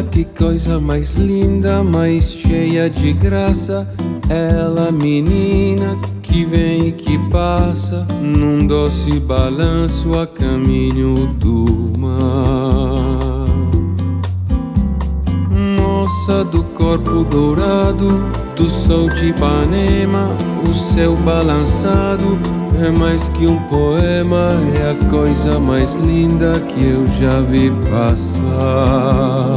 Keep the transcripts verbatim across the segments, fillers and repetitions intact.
Olha que coisa mais linda, mais cheia de graça. Ela, menina, que vem e que passa num doce balanço a caminho do mar. Moça do corpo dourado, do sol de Ipanema, o céu balançado é mais que um poema, é a coisa mais linda que eu já vi passar.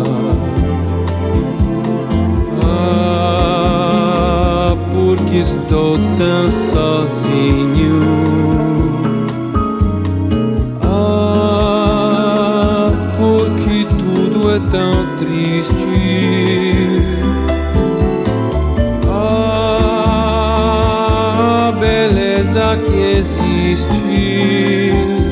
Ah, porque estou tão sozinho. Ah, porque tudo é tão triste. Que existe,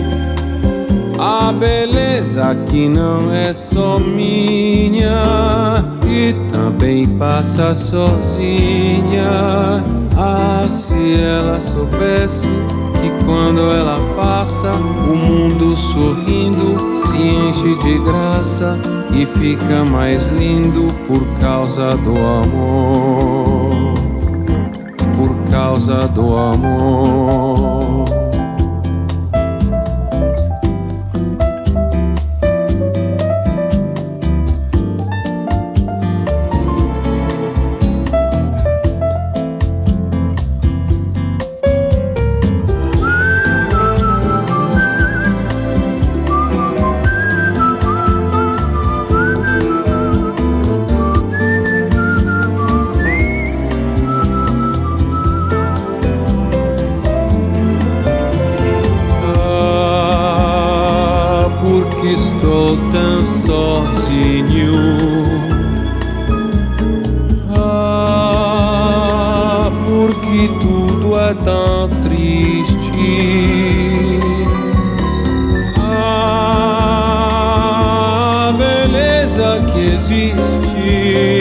a beleza que não é só minha e também passa sozinha. Ah, se ela soubesse que quando ela passa o mundo sorrindo se enche de graça e fica mais lindo por causa do amor. Por causa do amor. Estou tão sozinho. Ah, porque tudo é tão triste. Ah, a beleza que existe,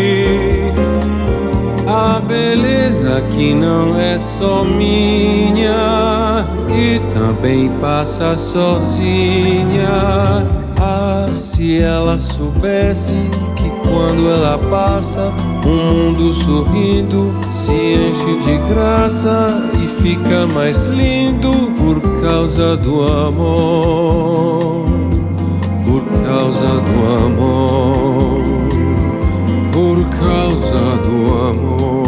a beleza que não é só minha e também passa sozinha. Ah, se ela soubesse que quando ela passa o mundo sorrindo se enche de graça e fica mais lindo por causa do amor. Por causa do amor. Por causa do amor.